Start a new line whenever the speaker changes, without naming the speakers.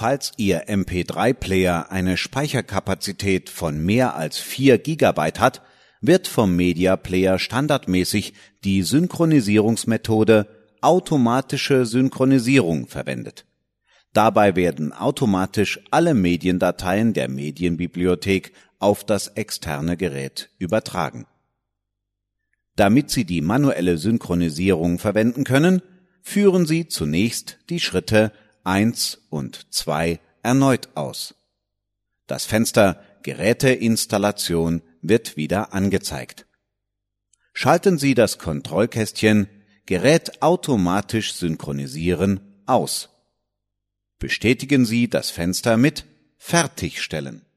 Falls Ihr MP3-Player eine Speicherkapazität von mehr als 4 GB hat, wird vom Media Player standardmäßig die Synchronisierungsmethode automatische Synchronisierung verwendet. Dabei werden automatisch alle Mediendateien der Medienbibliothek auf das externe Gerät übertragen. Damit Sie die manuelle Synchronisierung verwenden können, führen Sie zunächst die Schritte 1 und 2 erneut aus. Das Fenster Geräteinstallation wird wieder angezeigt. Schalten Sie das Kontrollkästchen Gerät automatisch synchronisieren aus. Bestätigen Sie das Fenster mit Fertigstellen.